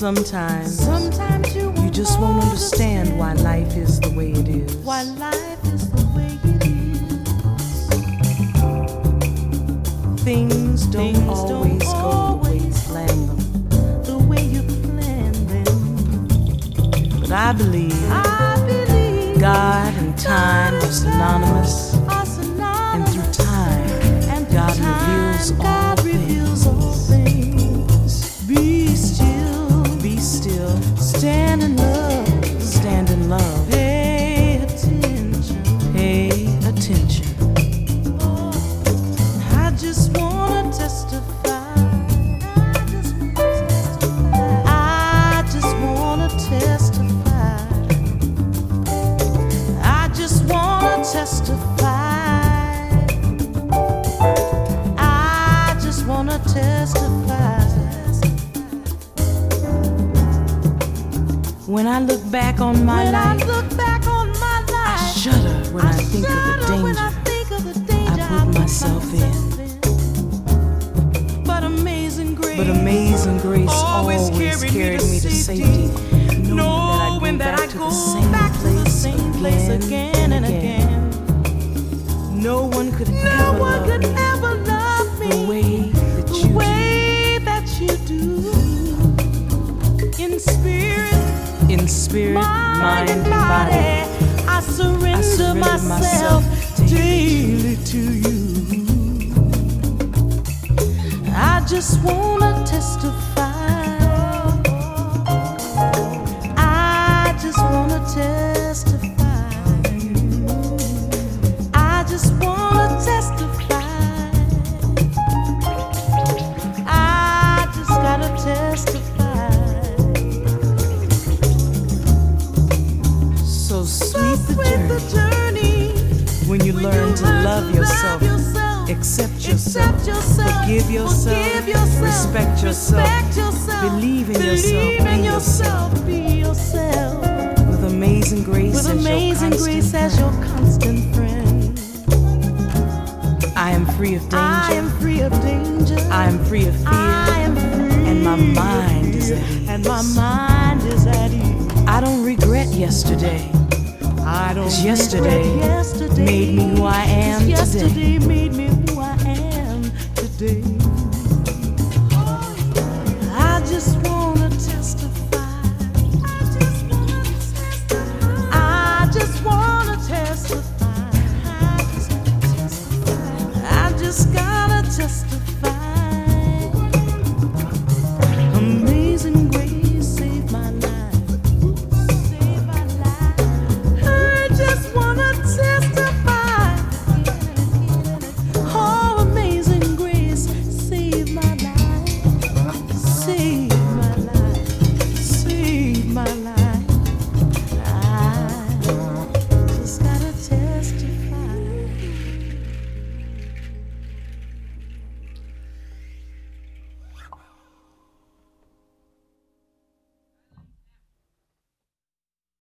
Sometimes you just won't understand why life is the way it is. Why life is the way it is. Things don't always go the way you plan them. The way you plan them. But I believe God and time are synonymous. And through time, God reveals all things. Be still, stand in love, pay attention. I just wanna testify. I just wanna testify. I just wanna testify. I just wanna testify. When I look back on my life, I shudder when I think of the danger I put myself in. But amazing grace always carried me to safety, knowing that I go back to the same place again and again. No one could ever love me the way that you do. In spirit, mind, and body, I surrender myself daily to you. I just wanna testify. I just wanna testify. I just wanna testify. I just gotta testify. Sweet the journey when you learn to love yourself, accept yourself, forgive yourself, respect yourself, believe in yourself, be yourself. With amazing grace as your constant friend. I am free of danger. I am free of danger. I am free of fear. I am free. And my mind is at ease. And my mind is at ease. I don't regret yesterday. Yesterday made me who I am today. Yesterday made me who I am today. I just wanna testify. I just wanna testify. I just gotta testify.